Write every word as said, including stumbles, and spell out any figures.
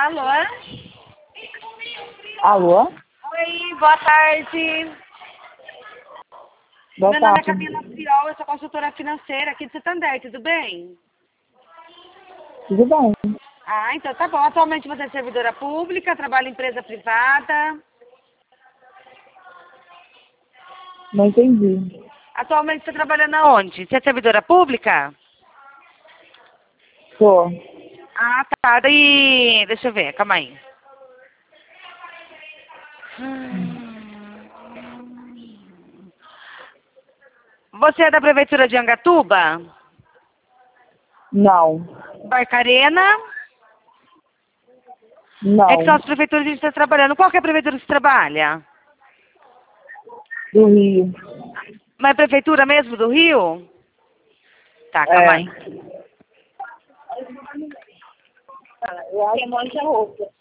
Alô? Alô? Oi, boa tarde. Boa Meu nome é tarde. Camila Fiol, eu sou consultora financeira aqui de Santander, tudo bem? Tudo bem? Ah, então tá bom. Atualmente você é servidora pública, trabalha em empresa privada. Não entendi. Atualmente você tá trabalhando aonde? Você é servidora pública? Tô. Ah, tá. Daí, deixa eu ver, calma aí. Hum. Você é da prefeitura de Angatuba? Não. Barcarena? Não. É que são as prefeituras que a gente está trabalhando. Qual que é a prefeitura que você trabalha? Do Rio. Mas é prefeitura mesmo do Rio? Tá, calma É. aí. Eu acho que é roupa.